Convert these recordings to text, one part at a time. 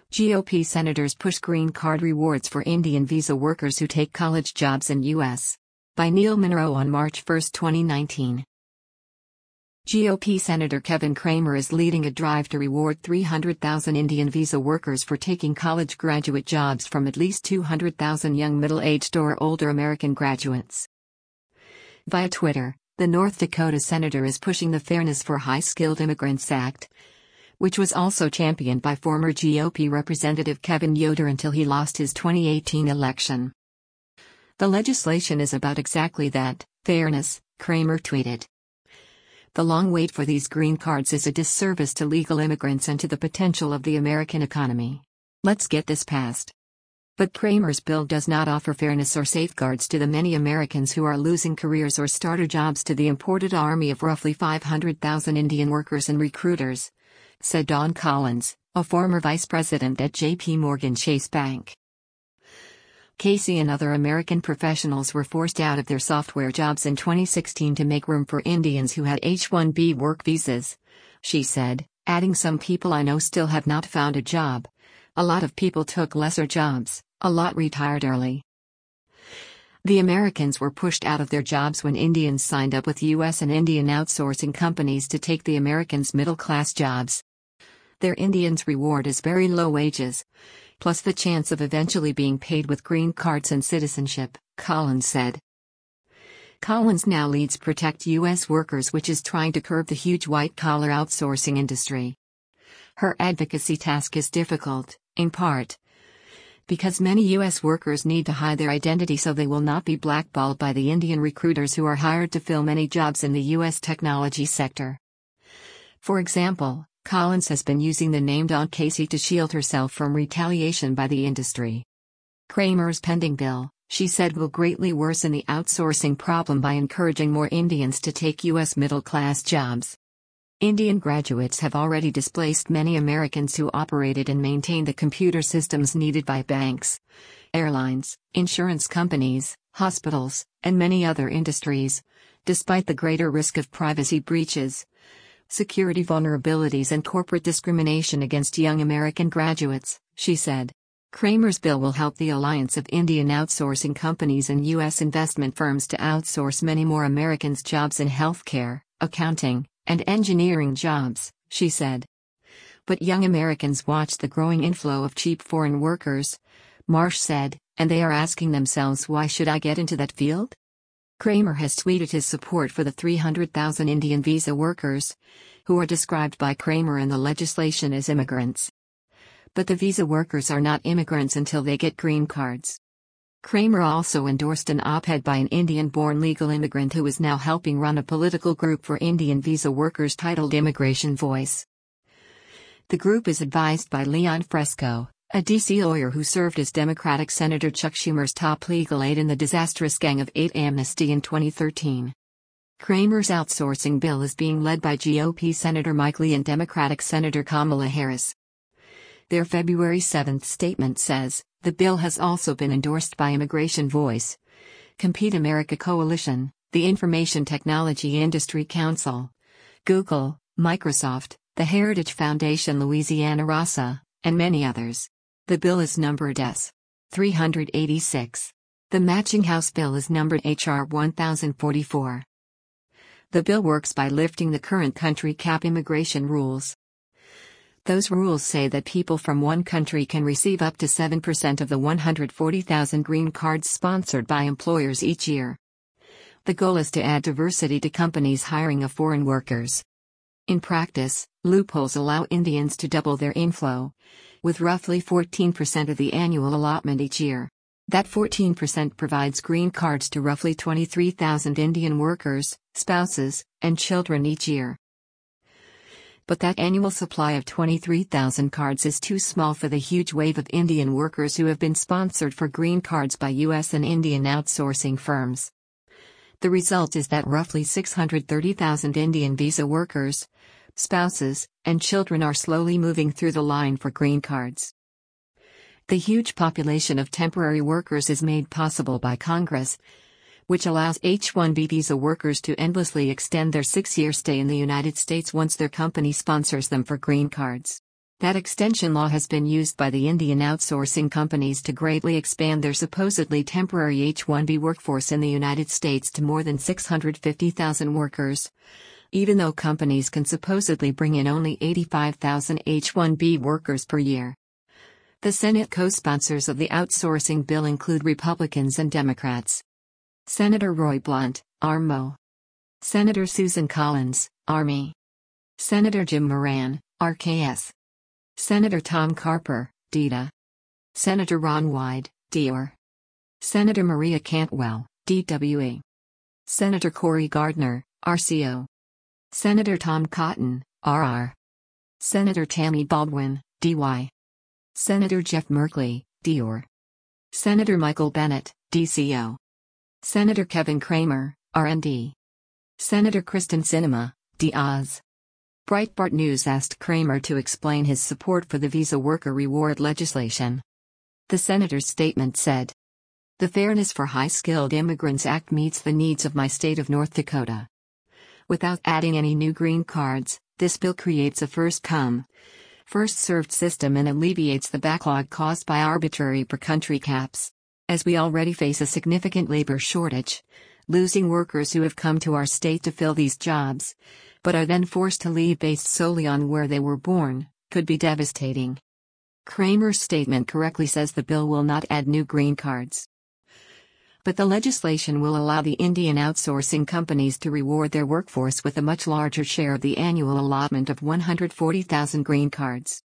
GOP senators push green card rewards for Indian visa workers who take college jobs in U.S. By Neil Monroe on March 1, 2019. GOP Senator Kevin Cramer is leading a drive to reward 300,000 Indian visa workers for taking college graduate jobs from at least 200,000 young middle-aged or older American graduates. Via Twitter, the North Dakota senator is pushing the Fairness for High-Skilled Immigrants Act, which was also championed by former GOP Representative Kevin Yoder until he lost his 2018 election. The legislation is about exactly that, fairness, Cramer tweeted. The long wait for these green cards is a disservice to legal immigrants and to the potential of the American economy. Let's get this passed. But Cramer's bill does not offer fairness or safeguards to the many Americans who are losing careers or starter jobs to the imported army of roughly 500,000 Indian workers and recruiters, said Don Collins, a former vice president at J.P. Morgan Chase Bank. Casey and other American professionals were forced out of their software jobs in 2016 to make room for Indians who had H-1B work visas, she said, adding, "Some people I know still have not found a job. A lot of people took lesser jobs, a lot retired early." The Americans were pushed out of their jobs when Indians signed up with U.S. and Indian outsourcing companies to take the Americans' middle-class jobs. Their Indians' reward is very low wages, plus the chance of eventually being paid with green cards and citizenship, Collins said. Collins now leads Protect U.S. Workers, which is trying to curb the huge white-collar outsourcing industry. Her advocacy task is difficult, in part, because many U.S. workers need to hide their identity so they will not be blackballed by the Indian recruiters who are hired to fill many jobs in the U.S. technology sector. For example, Collins has been using the name Don Casey to shield herself from retaliation by the industry. Cramer's pending bill, she said, will greatly worsen the outsourcing problem by encouraging more Indians to take U.S. middle-class jobs. Indian graduates have already displaced many Americans who operated and maintained the computer systems needed by banks, airlines, insurance companies, hospitals, and many other industries, despite the greater risk of privacy breaches, security vulnerabilities, and corporate discrimination against young American graduates, she said. Cramer's bill will help the Alliance of Indian Outsourcing Companies and U.S. investment firms to outsource many more Americans' jobs in healthcare, accounting, and engineering jobs, she said. But young Americans watch the growing inflow of cheap foreign workers, Marsh said, and they are asking themselves, why should I get into that field? Cramer has tweeted his support for the 300,000 Indian visa workers, who are described by Cramer and the legislation as immigrants. But the visa workers are not immigrants until they get green cards. Cramer also endorsed an op-ed by an Indian-born legal immigrant who is now helping run a political group for Indian visa workers titled Immigration Voice. The group is advised by Leon Fresco, a D.C. lawyer who served as Democratic Senator Chuck Schumer's top legal aide in the disastrous Gang of Eight amnesty in 2013. Cramer's outsourcing bill is being led by GOP Senator Mike Lee and Democratic Senator Kamala Harris. Their February 7 statement says, the bill has also been endorsed by Immigration Voice, Compete America Coalition, the Information Technology Industry Council, Google, Microsoft, the Heritage Foundation Louisiana RASA, and many others. The bill is numbered S. 386. The matching House bill is numbered H.R. 1044. The bill works by lifting the current country cap immigration rules. Those rules say that people from one country can receive up to 7% of the 140,000 green cards sponsored by employers each year. The goal is to add diversity to companies hiring of foreign workers. In practice, loopholes allow Indians to double their inflow, with roughly 14% of the annual allotment each year. That 14% provides green cards to roughly 23,000 Indian workers, spouses, and children each year. But that annual supply of 23,000 cards is too small for the huge wave of Indian workers who have been sponsored for green cards by U.S. and Indian outsourcing firms. The result is that roughly 630,000 Indian visa workers, spouses, and children are slowly moving through the line for green cards. The huge population of temporary workers is made possible by Congress, which allows H-1B visa workers to endlessly extend their 6-year stay in the United States once their company sponsors them for green cards. That extension law has been used by the Indian outsourcing companies to greatly expand their supposedly temporary H-1B workforce in the United States to more than 650,000 workers. Even though companies can supposedly bring in only 85,000 H-1B workers per year. The Senate co-sponsors of the outsourcing bill include Republicans and Democrats. Senator Roy Blunt, ARMO. Senator Susan Collins, Army. Senator Jim Moran, RKS. Senator Tom Carper, DITA. Senator Ron Wyden, DOR. Senator Maria Cantwell, DWE. Senator Cory Gardner, RCO. Senator Tom Cotton, RR. Senator Tammy Baldwin, DY. Senator Jeff Merkley, DOR. Senator Michael Bennet, DCO. Senator Kevin Cramer, RND. Senator Kristen Sinema, DOZ. Breitbart News asked Cramer to explain his support for the visa worker reward legislation. The senator's statement said, "The Fairness for High-Skilled Immigrants Act meets the needs of my state of North Dakota. Without adding any new green cards, this bill creates a first-come, first-served system and alleviates the backlog caused by arbitrary per-country caps. As we already face a significant labor shortage, losing workers who have come to our state to fill these jobs, but are then forced to leave based solely on where they were born, could be devastating." Cramer's statement correctly says the bill will not add new green cards. But the legislation will allow the Indian outsourcing companies to reward their workforce with a much larger share of the annual allotment of 140,000 green cards.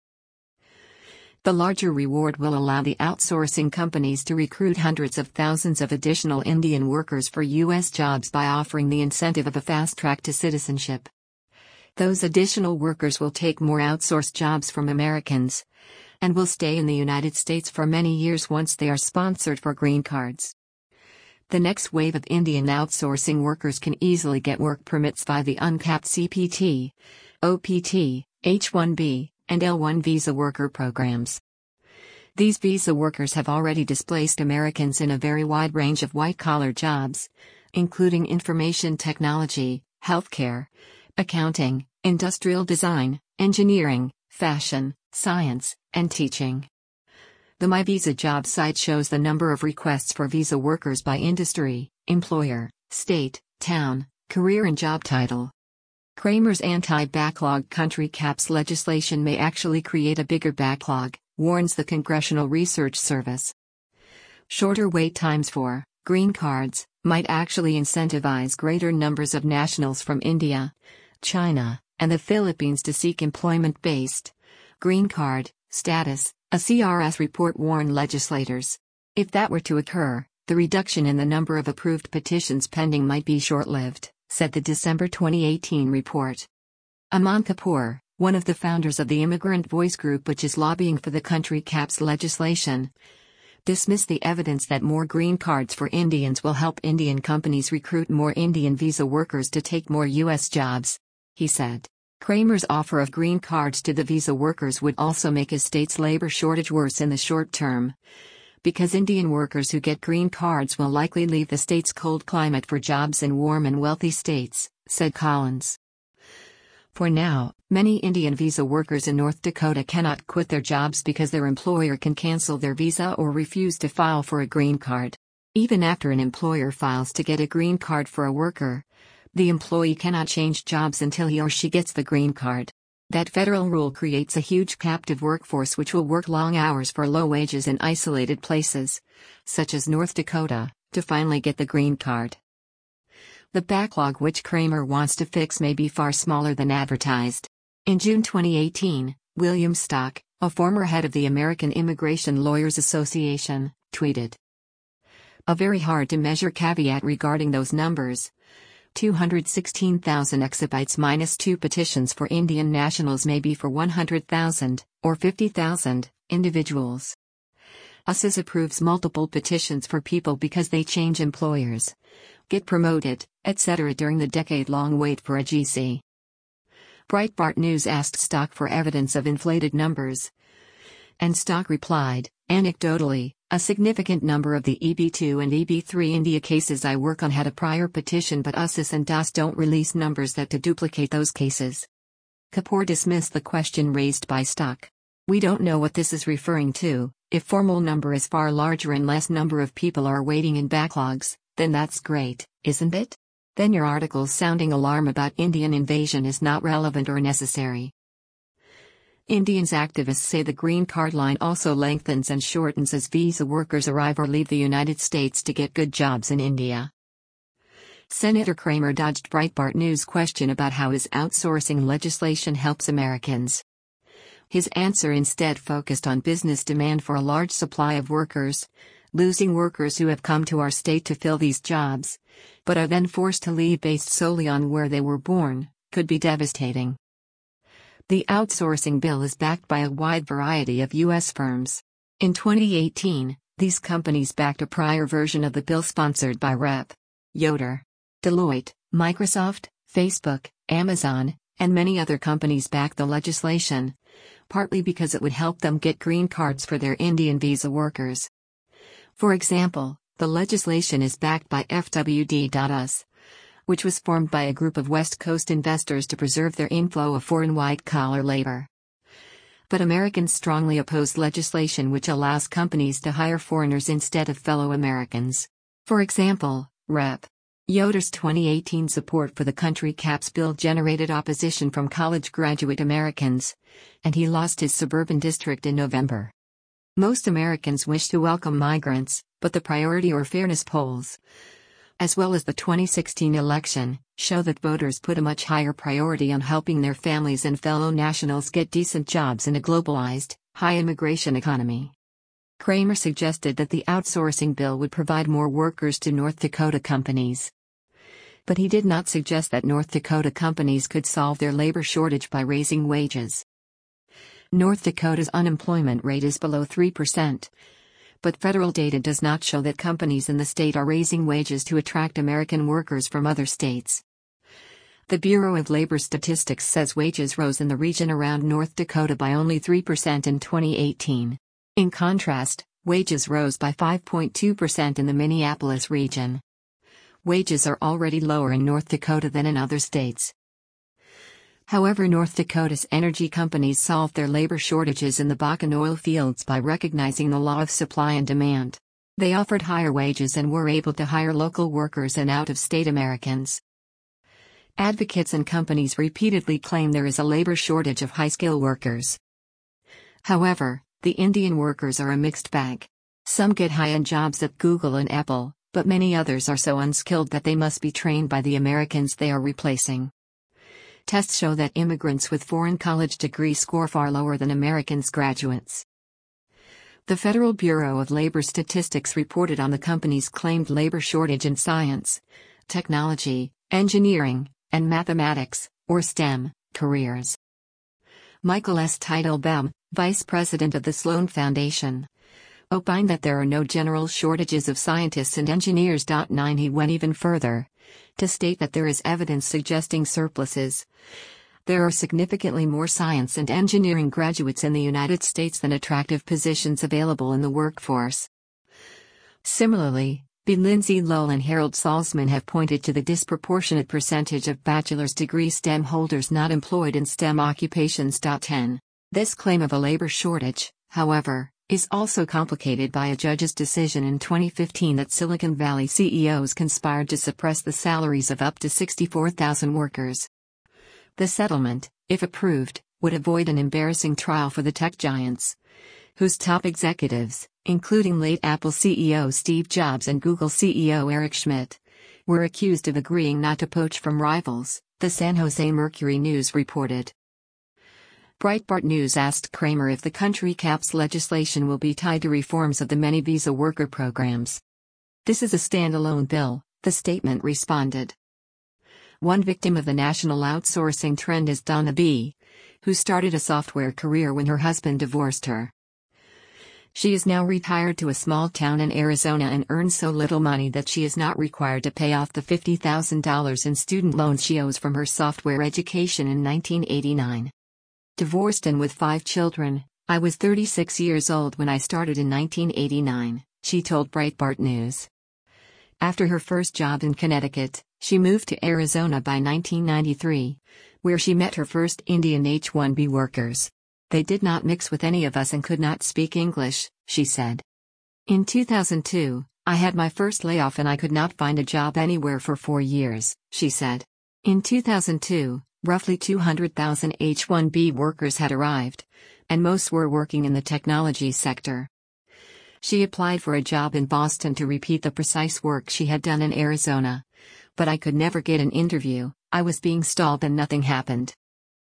The larger reward will allow the outsourcing companies to recruit hundreds of thousands of additional Indian workers for U.S. jobs by offering the incentive of a fast track to citizenship. Those additional workers will take more outsourced jobs from Americans and will stay in the United States for many years once they are sponsored for green cards. The next wave of Indian outsourcing workers can easily get work permits via the uncapped CPT, OPT, H-1B, and L-1 visa worker programs. These visa workers have already displaced Americans in a very wide range of white-collar jobs, including information technology, healthcare, accounting, industrial design, engineering, fashion, science, and teaching. The MyVisa job site shows the number of requests for visa workers by industry, employer, state, town, career and job title. Cramer's anti-backlog country caps legislation may actually create a bigger backlog, warns the Congressional Research Service. Shorter wait times for green cards might actually incentivize greater numbers of nationals from India, China, and the Philippines to seek employment-based green card status, a CRS report warned legislators. If that were to occur, the reduction in the number of approved petitions pending might be short-lived, said the December 2018 report. Aman Kapoor, one of the founders of the Immigrant Voice Group which is lobbying for the country caps legislation, dismissed the evidence that more green cards for Indians will help Indian companies recruit more Indian visa workers to take more U.S. jobs. He said, Cramer's offer of green cards to the visa workers would also make his state's labor shortage worse in the short term, because Indian workers who get green cards will likely leave the state's cold climate for jobs in warm and wealthy states, said Collins. For now, many Indian visa workers in North Dakota cannot quit their jobs because their employer can cancel their visa or refuse to file for a green card. Even after an employer files to get a green card for a worker, the employee cannot change jobs until he or she gets the green card. That federal rule creates a huge captive workforce which will work long hours for low wages in isolated places, such as North Dakota, to finally get the green card. The backlog which Cramer wants to fix may be far smaller than advertised. In June 2018, William Stock, a former head of the American Immigration Lawyers Association, tweeted, "A very hard to measure caveat regarding those numbers. 216,000 exabytes minus 2 petitions for Indian nationals may be for 100,000, or 50,000, individuals. USCIS approves multiple petitions for people because they change employers, get promoted, etc. during the decade-long wait for a GC." Breitbart News asked Stock for evidence of inflated numbers. And Stock replied, "Anecdotally, a significant number of the EB2 and EB3 India cases I work on had a prior petition, but USCIS and DAS don't release numbers that to duplicate those cases." Kapoor dismissed the question raised by Stock. We don't know what this is referring to. If formal number is far larger and less number of people are waiting in backlogs, then that's great, isn't it? Then your article's sounding alarm about Indian invasion is not relevant or necessary. Indians activists say the green card line also lengthens and shortens as visa workers arrive or leave the United States to get good jobs in India. Senator Kramer dodged Breitbart News' question about how his outsourcing legislation helps Americans. His answer instead focused on business demand for a large supply of workers. Losing workers who have come to our state to fill these jobs, but are then forced to leave based solely on where they were born, could be devastating. The outsourcing bill is backed by a wide variety of U.S. firms. In 2018, these companies backed a prior version of the bill sponsored by Rep. Yoder. Deloitte, Microsoft, Facebook, Amazon, and many other companies backed the legislation, partly because it would help them get green cards for their Indian visa workers. For example, the legislation is backed by FWD.US, which was formed by a group of West Coast investors to preserve their inflow of foreign white-collar labor. But Americans strongly oppose legislation which allows companies to hire foreigners instead of fellow Americans. For example, Rep. Yoder's 2018 support for the country caps bill generated opposition from college graduate Americans, and he lost his suburban district in November. Most Americans wish to welcome migrants, but the Priority or Fairness polls, as well as the 2016 election, show that voters put a much higher priority on helping their families and fellow nationals get decent jobs in a globalized, high-immigration economy. Kramer suggested that the outsourcing bill would provide more workers to North Dakota companies. But he did not suggest that North Dakota companies could solve their labor shortage by raising wages. North Dakota's unemployment rate is below 3%. But federal data does not show that companies in the state are raising wages to attract American workers from other states. The Bureau of Labor Statistics says wages rose in the region around North Dakota by only 3% in 2018. In contrast, wages rose by 5.2% in the Minneapolis region. Wages are already lower in North Dakota than in other states. However, North Dakota's energy companies solved their labor shortages in the Bakken oil fields by recognizing the law of supply and demand. They offered higher wages and were able to hire local workers and out-of-state Americans. Advocates and companies repeatedly claim there is a labor shortage of high-skill workers. However, the Indian workers are a mixed bag. Some get high-end jobs at Google and Apple, but many others are so unskilled that they must be trained by the Americans they are replacing. Tests show that immigrants with foreign college degrees score far lower than Americans graduates. The Federal Bureau of Labor Statistics reported on the company's claimed labor shortage in science, technology, engineering, and mathematics, or STEM, careers. Michael S. Teitelbaum, vice president of the Sloan Foundation, opined that there are no general shortages of scientists and engineers. 9 He went even further to state that there is evidence suggesting surpluses. There are significantly more science and engineering graduates in the United States than attractive positions available in the workforce. Similarly, B. Lindsay Lull and Harold Salzman have pointed to the disproportionate percentage of bachelor's degree STEM holders not employed in STEM occupations. 10. This claim of a labor shortage, however, is also complicated by a judge's decision in 2015 that Silicon Valley CEOs conspired to suppress the salaries of up to 64,000 workers. The settlement, if approved, would avoid an embarrassing trial for the tech giants, whose top executives, including late Apple CEO Steve Jobs and Google CEO Eric Schmidt, were accused of agreeing not to poach from rivals, the San Jose Mercury News reported. Breitbart News asked Kramer if the country caps legislation will be tied to reforms of the many visa worker programs. This is a standalone bill, the statement responded. One victim of the national outsourcing trend is Donna B., who started a software career when her husband divorced her. She is now retired to a small town in Arizona and earns so little money that she is not required to pay off the $50,000 in student loans she owes from her software education in 1989. Divorced and with 5 children, I was 36 years old when I started in 1989, she told Breitbart News. After her first job in Connecticut, she moved to Arizona by 1993, where she met her first Indian H-1B workers. They did not mix with any of us and could not speak English, she said. In 2002, I had my first layoff and I could not find a job anywhere for 4 years, she said. In 2002, roughly 200,000 H-1B workers had arrived, and most were working in the technology sector. She applied for a job in Boston to repeat the precise work she had done in Arizona. But I could never get an interview, I was being stalled and nothing happened.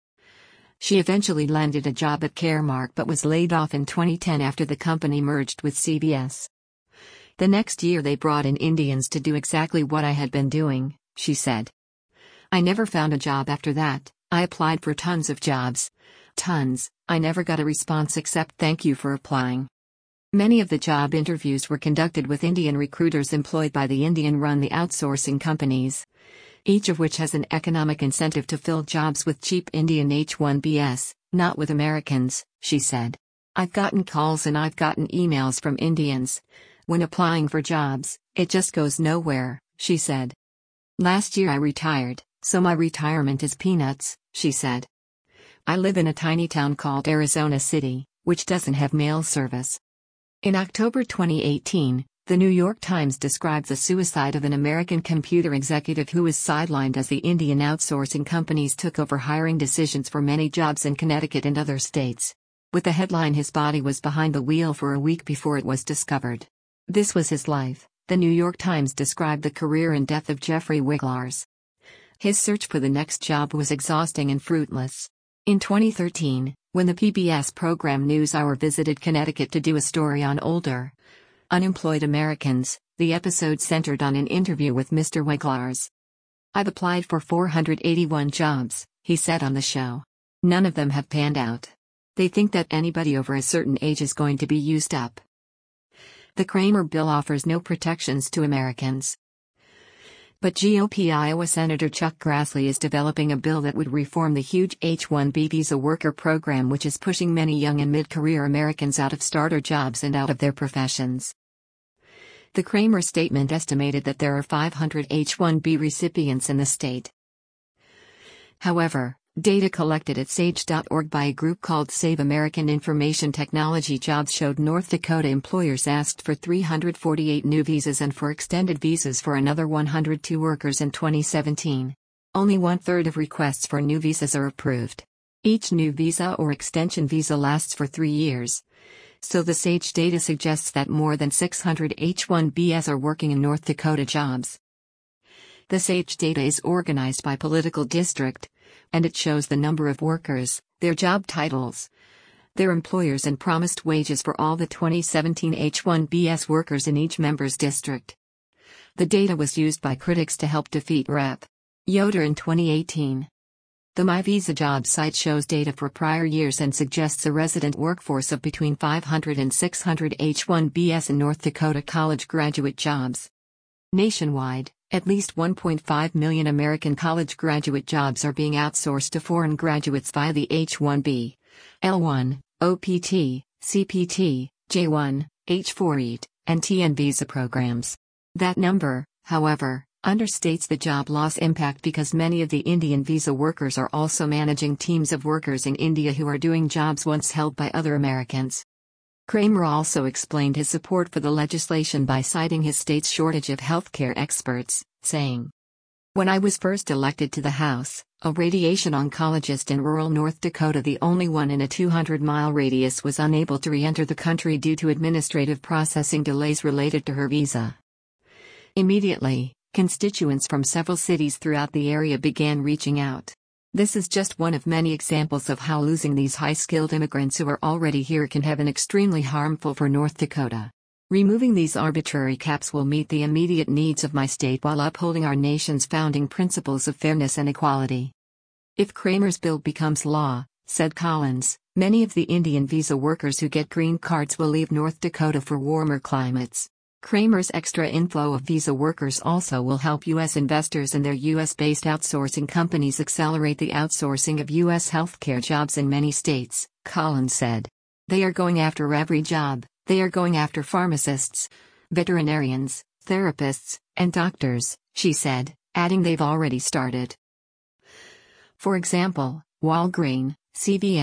She eventually landed a job at Caremark but was laid off in 2010 after the company merged with CVS. The next year they brought in Indians to do exactly what I had been doing, she said. I never found a job after that. I applied for tons of jobs. Tons, I never got a response except thank you for applying. Many of the job interviews were conducted with Indian recruiters employed by the Indian-run the outsourcing companies, each of which has an economic incentive to fill jobs with cheap Indian H-1Bs, not with Americans, she said. I've gotten calls and I've gotten emails from Indians. When applying for jobs, it just goes nowhere, she said. Last year I retired, so my retirement is peanuts, she said. I live in a tiny town called Arizona City, which doesn't have mail service. In October 2018, The New York Times described the suicide of an American computer executive who was sidelined as the Indian outsourcing companies took over hiring decisions for many jobs in Connecticut and other states. With the headline "His body was behind the wheel for a week before it was discovered. This was his life." The New York Times described the career and death of Jeffrey Wiglars. His search for the next job was exhausting and fruitless. In 2013, when the PBS program NewsHour visited Connecticut to do a story on older, unemployed Americans, the episode centered on an interview with Mr. Wiglars. I've applied for 481 jobs, he said on the show. None of them have panned out. They think that anybody over a certain age is going to be used up. The Kramer bill offers no protections to Americans. But GOP Iowa Senator Chuck Grassley is developing a bill that would reform the huge H-1B visa worker program, which is pushing many young and mid-career Americans out of starter jobs and out of their professions. The Kramer statement estimated that there are 500 H-1B recipients in the state. However, data collected at SAGE.org by a group called Save American Information Technology Jobs showed North Dakota employers asked for 348 new visas and for extended visas for another 102 workers in 2017. Only 1/3 of requests for new visas are approved. Each new visa or extension visa lasts for 3 years. So the SAGE data suggests that more than 600 H-1Bs are working in North Dakota jobs. The SAGE data is organized by political district, and it shows the number of workers, their job titles, their employers, and promised wages for all the 2017 H-1Bs workers in each member's district. The data was used by critics to help defeat Rep. Yoder in 2018. The MyVisaJobs site shows data for prior years and suggests a resident workforce of between 500 and 600 H-1Bs in North Dakota college graduate jobs. Nationwide, at least 1.5 million American college graduate jobs are being outsourced to foreign graduates via the H-1B, L-1, OPT, CPT, J-1, H-4EAD, and TN visa programs. That number, however, understates the job loss impact because many of the Indian visa workers are also managing teams of workers in India who are doing jobs once held by other Americans. Kramer also explained his support for the legislation by citing his state's shortage of healthcare experts, saying, "When I was first elected to the House, a radiation oncologist in rural North Dakota, the only one in a 200-mile radius, was unable to re-enter the country due to administrative processing delays related to her visa. Immediately, constituents from several cities throughout the area began reaching out. This is just one of many examples of how losing these high-skilled immigrants who are already here can have been extremely harmful for North Dakota. Removing these arbitrary caps will meet the immediate needs of my state while upholding our nation's founding principles of fairness and equality." If Kramer's bill becomes law, said Collins, many of the Indian visa workers who get green cards will leave North Dakota for warmer climates. Kramer's extra inflow of visa workers also will help U.S. investors and their U.S.-based outsourcing companies accelerate the outsourcing of U.S. healthcare jobs in many states, Collins said. They are going after every job. They are going after pharmacists, veterinarians, therapists, and doctors, she said, adding they've already started. For example, Walgreens, CVS,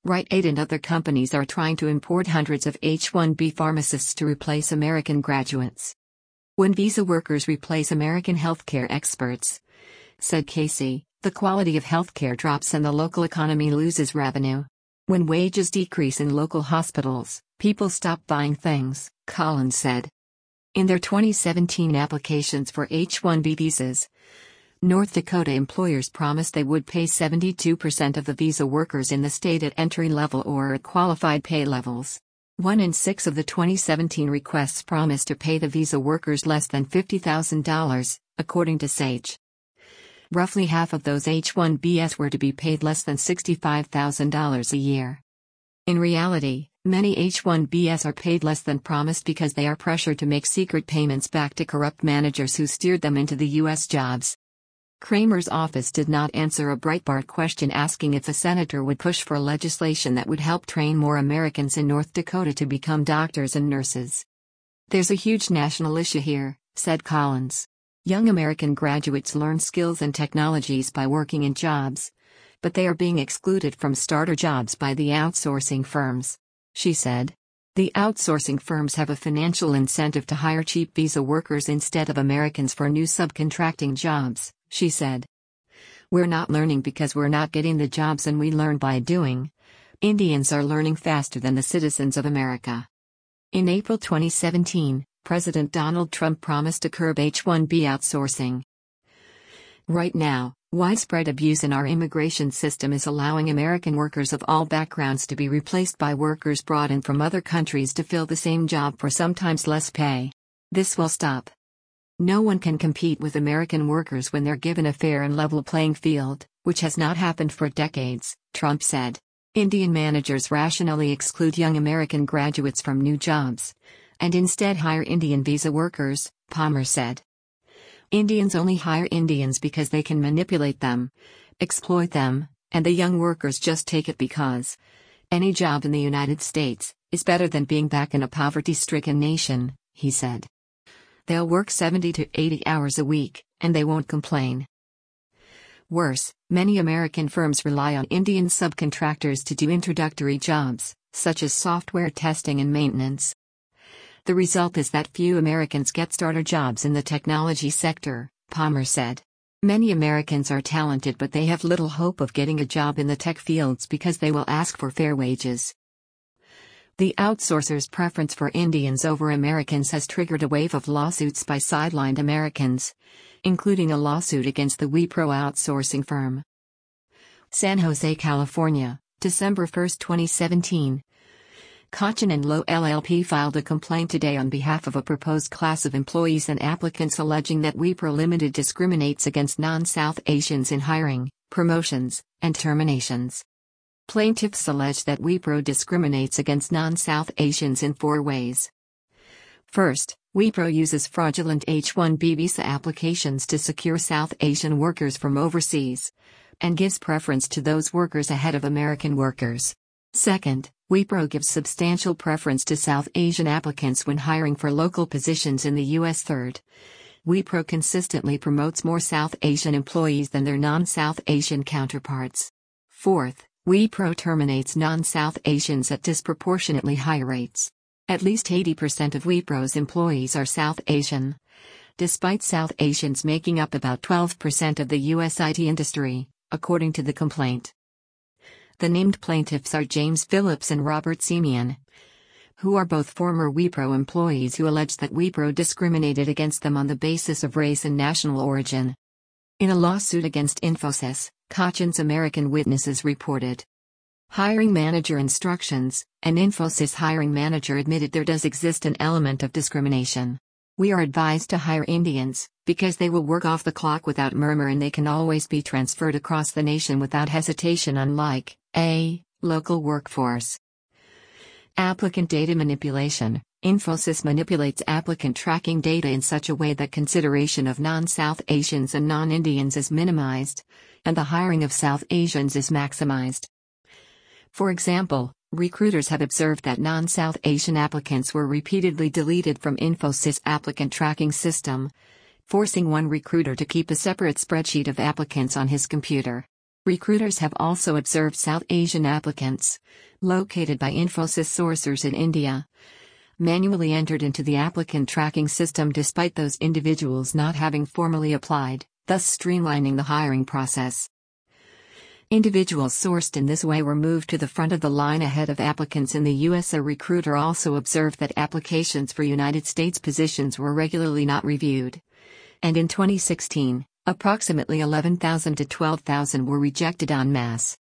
Rite Aid and other companies are trying to import hundreds of H-1B pharmacists to replace American graduates. When visa workers replace American healthcare experts, said Casey, the quality of healthcare drops and the local economy loses revenue. When wages decrease in local hospitals, people stop buying things, Collins said. In their 2017 applications for H-1B visas, North Dakota employers promised they would pay 72% of the visa workers in the state at entry level or at qualified pay levels. 1 in 6 of the 2017 requests promised to pay the visa workers less than $50,000, according to SAGE. Roughly half of those H-1Bs were to be paid less than $65,000 a year. In reality, many H-1Bs are paid less than promised because they are pressured to make secret payments back to corrupt managers who steered them into the U.S. jobs. Kramer's office did not answer a Breitbart question asking if a senator would push for legislation that would help train more Americans in North Dakota to become doctors and nurses. There's a huge national issue here, said Collins. Young American graduates learn skills and technologies by working in jobs, but they are being excluded from starter jobs by the outsourcing firms, she said. The outsourcing firms have a financial incentive to hire cheap visa workers instead of Americans for new subcontracting jobs, she said. We're not learning because we're not getting the jobs, and we learn by doing. Indians are learning faster than the citizens of America. In April 2017, President Donald Trump promised to curb H-1B outsourcing. Right now, widespread abuse in our immigration system is allowing American workers of all backgrounds to be replaced by workers brought in from other countries to fill the same job for sometimes less pay. This will stop. No one can compete with American workers when they're given a fair and level playing field, which has not happened for decades, Trump said. Indian managers rationally exclude young American graduates from new jobs, and instead hire Indian visa workers, Palmer said. Indians only hire Indians because they can manipulate them, exploit them, and the young workers just take it because any job in the United States is better than being back in a poverty-stricken nation, he said. They'll work 70 to 80 hours a week, and they won't complain. Worse, many American firms rely on Indian subcontractors to do introductory jobs, such as software testing and maintenance. The result is that few Americans get starter jobs in the technology sector, Palmer said. Many Americans are talented, but they have little hope of getting a job in the tech fields because they will ask for fair wages. The outsourcers' preference for Indians over Americans has triggered a wave of lawsuits by sidelined Americans, including a lawsuit against the Wipro outsourcing firm. San Jose, California, December 1, 2017. Cochin & Lowe LLP filed a complaint today on behalf of a proposed class of employees and applicants alleging that Wipro Limited discriminates against non-South Asians in hiring, promotions, and terminations. Plaintiffs allege that Wipro discriminates against non-South Asians in 4 ways. First, Wipro uses fraudulent H-1B visa applications to secure South Asian workers from overseas, and gives preference to those workers ahead of American workers. Second, Wipro gives substantial preference to South Asian applicants when hiring for local positions in the U.S. Third, Wipro consistently promotes more South Asian employees than their non-South Asian counterparts. Fourth, Wipro terminates non-South Asians at disproportionately high rates. At least 80% of Wipro's employees are South Asian, despite South Asians making up about 12% of the U.S. IT industry, according to the complaint. The named plaintiffs are James Phillips and Robert Simeon, who are both former Wipro employees who allege that Wipro discriminated against them on the basis of race and national origin. In a lawsuit against Infosys, Cochin's American witnesses reported. Hiring manager instructions, an Infosys hiring manager admitted there does exist an element of discrimination. We are advised to hire Indians, because they will work off the clock without murmur and they can always be transferred across the nation without hesitation, unlike a local workforce. Applicant data manipulation. Infosys manipulates applicant tracking data in such a way that consideration of non-South Asians and non-Indians is minimized, and the hiring of South Asians is maximized. For example, recruiters have observed that non-South Asian applicants were repeatedly deleted from Infosys' applicant tracking system, forcing one recruiter to keep a separate spreadsheet of applicants on his computer. Recruiters have also observed South Asian applicants, located by Infosys sourcers in India, manually entered into the applicant tracking system despite those individuals not having formally applied, thus streamlining the hiring process. Individuals sourced in this way were moved to the front of the line ahead of applicants in the US. A recruiter also observed that applications for United States positions were regularly not reviewed. And in 2016, approximately 11,000 to 12,000 were rejected en masse.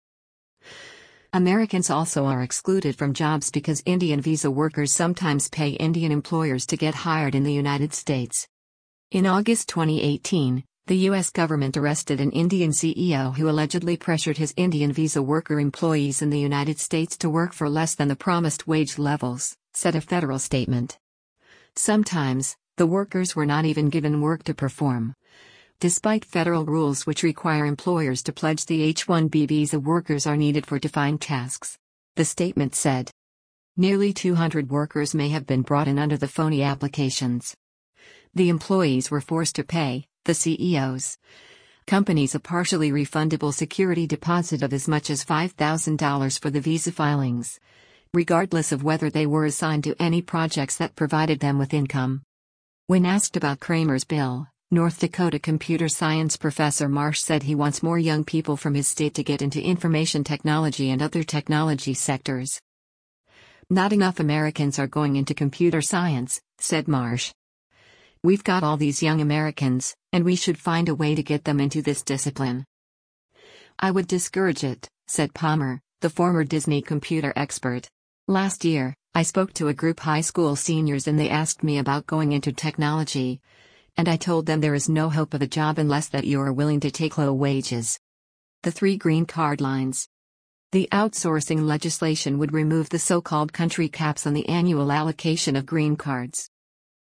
Americans also are excluded from jobs because Indian visa workers sometimes pay Indian employers to get hired in the United States. In August 2018, the U.S. government arrested an Indian CEO who allegedly pressured his Indian visa worker employees in the United States to work for less than the promised wage levels, said a federal statement. Sometimes, the workers were not even given work to perform. Despite federal rules which require employers to pledge the H-1B visa workers are needed for defined tasks. The statement said. Nearly 200 workers may have been brought in under the phony applications. The employees were forced to pay the CEOs' companies a partially refundable security deposit of as much as $5,000 for the visa filings, regardless of whether they were assigned to any projects that provided them with income. When asked about Kramer's bill, North Dakota computer science professor Marsh said he wants more young people from his state to get into information technology and other technology sectors. Not enough Americans are going into computer science, said Marsh. We've got all these young Americans, and we should find a way to get them into this discipline. I would discourage it, said Palmer, the former Disney computer expert. Last year, I spoke to a group high school seniors and they asked me about going into technology. And I told them there is no hope of a job unless that you are willing to take low wages. The 3 green card lines. The outsourcing legislation would remove the so-called country caps on the annual allocation of green cards.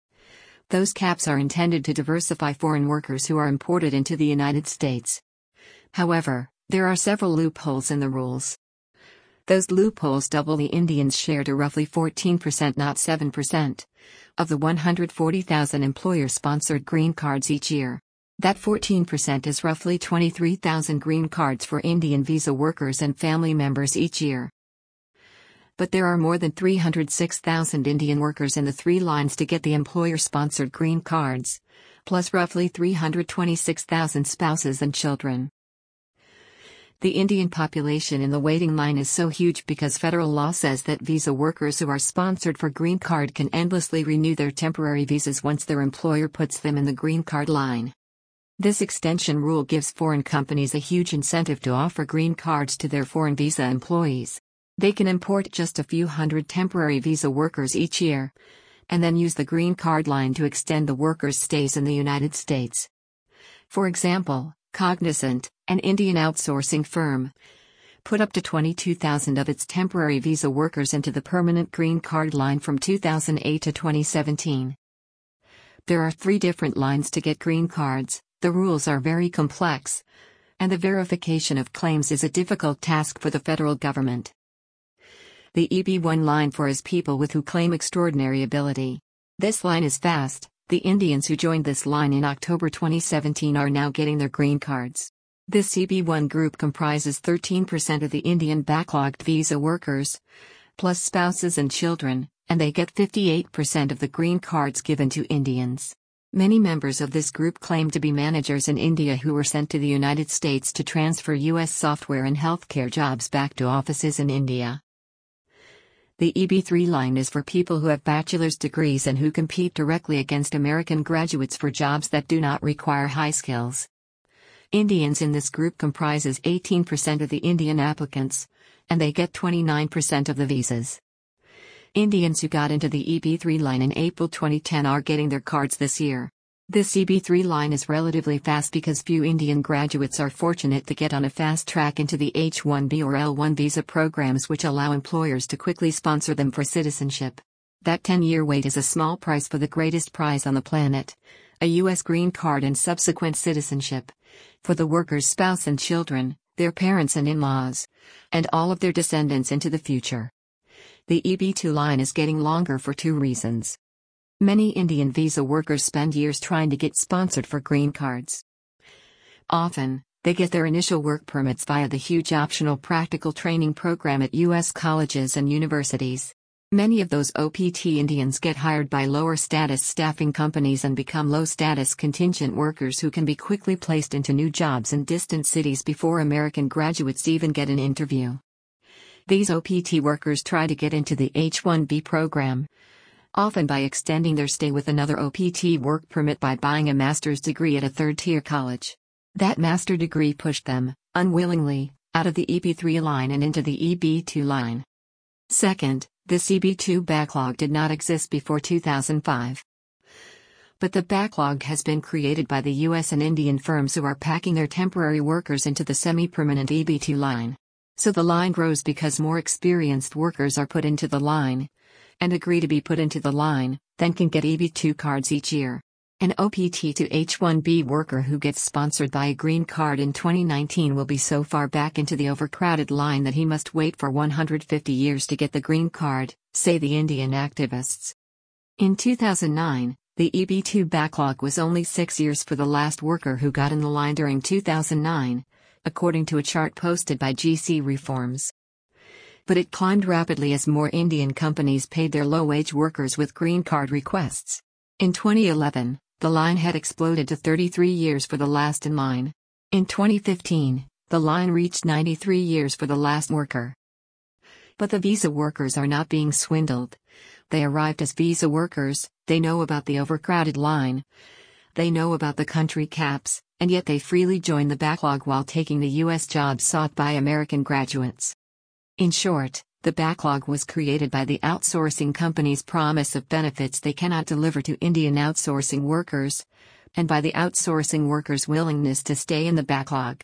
Those caps are intended to diversify foreign workers who are imported into the United States. However, there are several loopholes in the rules. Those loopholes double the Indians' share to roughly 14%, not 7%, of the 140,000 employer-sponsored green cards each year. That 14% is roughly 23,000 green cards for Indian visa workers and family members each year. But there are more than 306,000 Indian workers in the 3 lines to get the employer-sponsored green cards, plus roughly 326,000 spouses and children. The Indian population in the waiting line is so huge because federal law says that visa workers who are sponsored for green card can endlessly renew their temporary visas once their employer puts them in the green card line. This extension rule gives foreign companies a huge incentive to offer green cards to their foreign visa employees. They can import just a few hundred temporary visa workers each year, and then use the green card line to extend the workers' stays in the United States. For example, Cognizant, an Indian outsourcing firm, put up to 22,000 of its temporary visa workers into the permanent green card line from 2008 to 2017. There are 3 different lines to get green cards, the rules are very complex, and the verification of claims is a difficult task for the federal government. The EB1 line for is people with who claim extraordinary ability. This line is fast. The Indians who joined this line in October 2017 are now getting their green cards. This EB1 group comprises 13% of the Indian backlogged visa workers, plus spouses and children, and they get 58% of the green cards given to Indians. Many members of this group claim to be managers in India who were sent to the United States to transfer U.S. software and healthcare jobs back to offices in India. The EB3 line is for people who have bachelor's degrees and who compete directly against American graduates for jobs that do not require high skills. Indians in this group comprises 18% of the Indian applicants, and they get 29% of the visas. Indians who got into the EB3 line in April 2010 are getting their cards this year. This EB3 line is relatively fast because few Indian graduates are fortunate to get on a fast track into the H-1B or L-1 visa programs which allow employers to quickly sponsor them for citizenship. That 10-year wait is a small price for the greatest prize on the planet, a U.S. green card and subsequent citizenship, for the worker's spouse and children, their parents and in-laws, and all of their descendants into the future. The EB2 line is getting longer for 2 reasons. Many Indian visa workers spend years trying to get sponsored for green cards. Often, They get their initial work permits via the huge optional practical training program at U.S. colleges and universities. Many of those OPT Indians get hired by lower status staffing companies and become low status contingent workers who can be quickly placed into new jobs in distant cities before American graduates even get an interview. These OPT workers try to get into the H-1B program, often by extending their stay with another OPT work permit by buying a master's degree at a third-tier college. That master degree pushed them, unwillingly, out of the EB-3 line and into the EB-2 line. Second, this EB-2 backlog did not exist before 2005. But the backlog has been created by the U.S. and Indian firms who are packing their temporary workers into the semi-permanent EB-2 line. So the line grows because more experienced workers are put into the line, and agree to be put into the line, then can get EB-2 cards each year. An OPT to H-1B worker who gets sponsored by a green card in 2019 will be so far back into the overcrowded line that he must wait for 150 years to get the green card, say the Indian activists. In 2009, the EB-2 backlog was only 6 years for the last worker who got in the line during 2009, according to a chart posted by GC Reforms. But it climbed rapidly as more Indian companies paid their low-wage workers with green card requests. In 2011, the line had exploded to 33 years for the last in line. In 2015, the line reached 93 years for the last worker. But the visa workers are not being swindled. They arrived as visa workers, they know about the overcrowded line, they know about the country caps, and yet they freely join the backlog while taking the U.S. jobs sought by American graduates. In short, the backlog was created by the outsourcing company's promise of benefits they cannot deliver to Indian outsourcing workers, and by the outsourcing workers' willingness to stay in the backlog.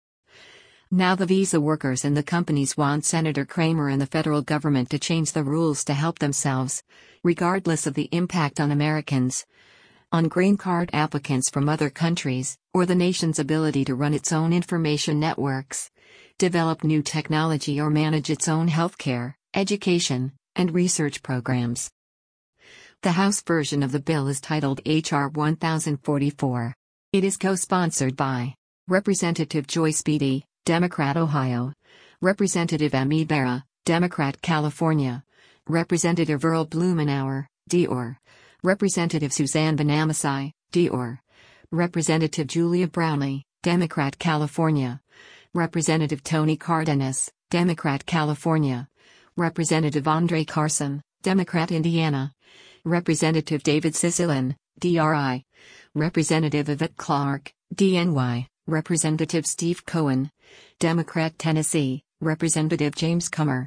Now the visa workers and the companies want Senator Kramer and the federal government to change the rules to help themselves, regardless of the impact on Americans, on green card applicants from other countries, or the nation's ability to run its own information networks, develop new technology or manage its own healthcare, education, and research programs. The House version of the bill is titled H.R. 1044. It is co-sponsored by Representative Joyce Beatty, Democrat Ohio, Representative Ami Bera, Democrat California, Representative Earl Blumenauer, D.O.R., Representative Suzanne Bonamessai, D.O.R., Representative Julia Brownlee, Democrat California, Representative Tony Cardenas, Democrat California, Representative Andre Carson, Democrat Indiana, Representative David Cicilline, DRI, Representative Yvette Clarke, DNY, Representative Steve Cohen, Democrat Tennessee, Representative James Comer,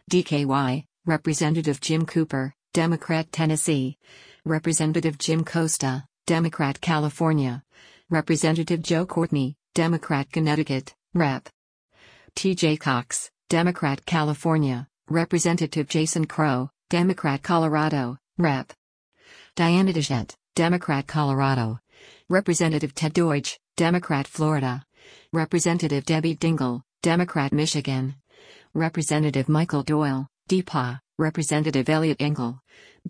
DKY, Representative Jim Cooper, Democrat Tennessee, Representative Jim Costa, Democrat California, Representative Joe Courtney, Democrat Connecticut, Rep. T.J. Cox, Democrat California, Representative Jason Crow, Democrat Colorado, Rep. Diana DeJette, Democrat Colorado, Representative Ted Deutsch, Democrat Florida, Representative Debbie Dingell, Democrat Michigan, Representative Michael Doyle, DPA, Representative Elliot Engel,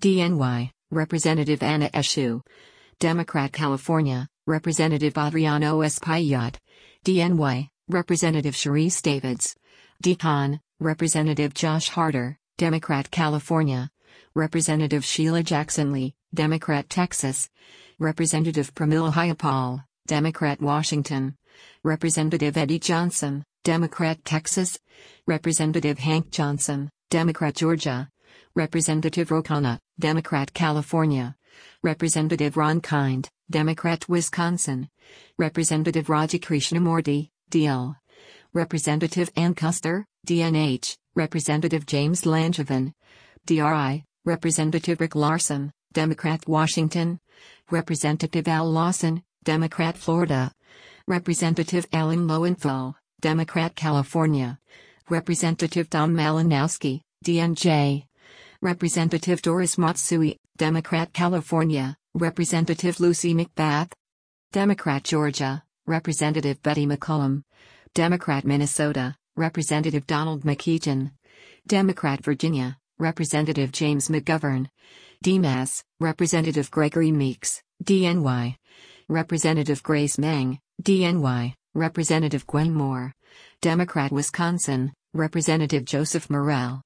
DNY, Representative Anna Eshoo, Democrat California, Representative Adriano Espaillat, DNY, Representative Sharice Davids, DCON, Representative Josh Harder, Democrat California, Representative Sheila Jackson Lee, Democrat Texas, Representative Pramila Jayapal, Democrat Washington, Representative Eddie Johnson, Democrat Texas, Representative Hank Johnson, Democrat Georgia, Representative Ro Khanna, Democrat California, Representative Ron Kind, Democrat Wisconsin, Representative Raja Krishnamurthy, DL, Representative Ann Kuster, DNH, Representative James Langevin, DRI, Representative Rick Larson, Democrat Washington, Representative Al Lawson, Democrat Florida, Representative Ellen Lowenthal, Democrat California, Representative Tom Malinowski, DNJ, Representative Doris Matsui, Democrat California, Representative Lucy McBath, Democrat Georgia, Representative Betty McCollum, Democrat Minnesota, Representative Donald McEachin, Democrat Virginia, Representative James McGovern, DMAS, Representative Gregory Meeks, DNY, Representative Grace Meng, DNY, Representative Gwen Moore. Democrat Wisconsin, Representative Joseph Morrell.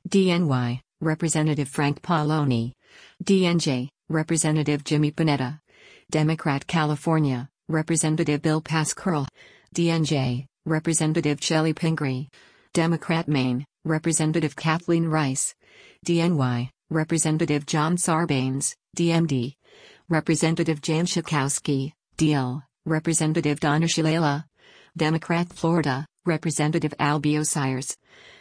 DNY, Representative Frank Paoloni. DNJ, Representative Jimmy Panetta. Democrat California, Representative Bill Pascrell. DNJ, Representative Shelley Pingree. Democrat Maine, Representative Kathleen Rice. DNY, Representative John Sarbanes, DMD. Representative James Schakowsky, DL. Representative Donna Shalala. Democrat Florida, Representative Albio Sires.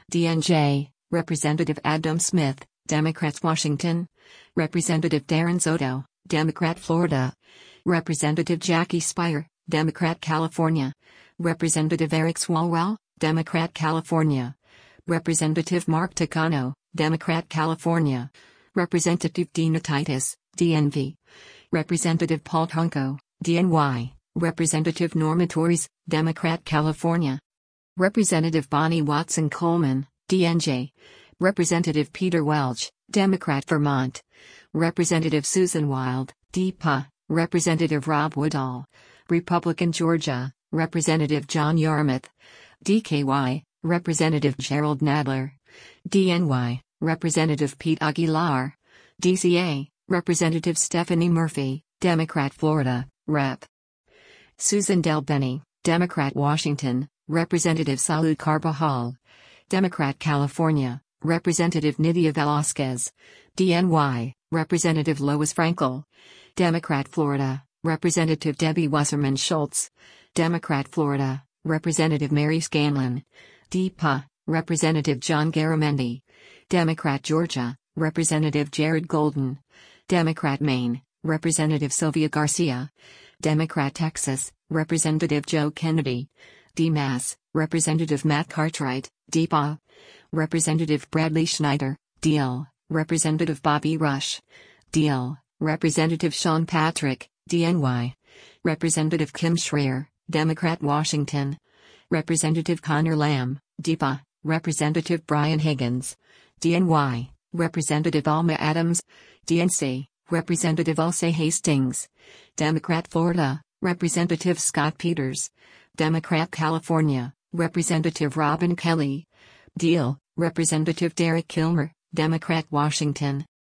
DNJ, Representative Adam Smith, Democrats Washington. Representative Darren Soto, Democrat Florida. Representative Jackie Speier, Democrat California. Representative Eric Swalwell, Democrat California. Representative Mark Takano, Democrat California. Representative Dina Titus, DNV. Representative Paul Tonko, DNY. Representative Norma Torres, Democrat California. Representative Bonnie Watson Coleman, DNJ. Representative Peter Welch, Democrat Vermont. Representative Susan Wild, DPA. Representative Rob Woodall. Republican Georgia, Representative John Yarmouth. DKY, Representative Gerald Nadler. DNY, Representative Pete Aguilar. DCA, Representative Stephanie Murphy, Democrat Florida, Rep. Susan Del Bene, Democrat Washington, Representative Salud Carbajal. Democrat California, Representative Nydia Velázquez. DNY, Representative Lois Frankel. Democrat Florida, Representative Debbie Wasserman Schultz. Democrat Florida, Representative Mary Scanlon. DPA, Representative John Garamendi. Democrat Georgia, Representative Jared Golden. Democrat Maine, Representative Sylvia Garcia. Democrat Texas, Representative Joe Kennedy. DMAS, Representative Matt Cartwright, DPA. Representative Bradley Schneider, DL. Representative Bobby Rush. DL. Representative Sean Patrick, DNY. Representative Kim Schreier, Democrat Washington. Representative Connor Lamb, DPA. Representative Brian Higgins. DNY. Representative Alma Adams. DNC. Representative Ulse Hastings. Democrat Florida, Representative Scott Peters. Democrat California, Representative Robin Kelly. DL. Representative Derek Kilmer, Democrat Washington.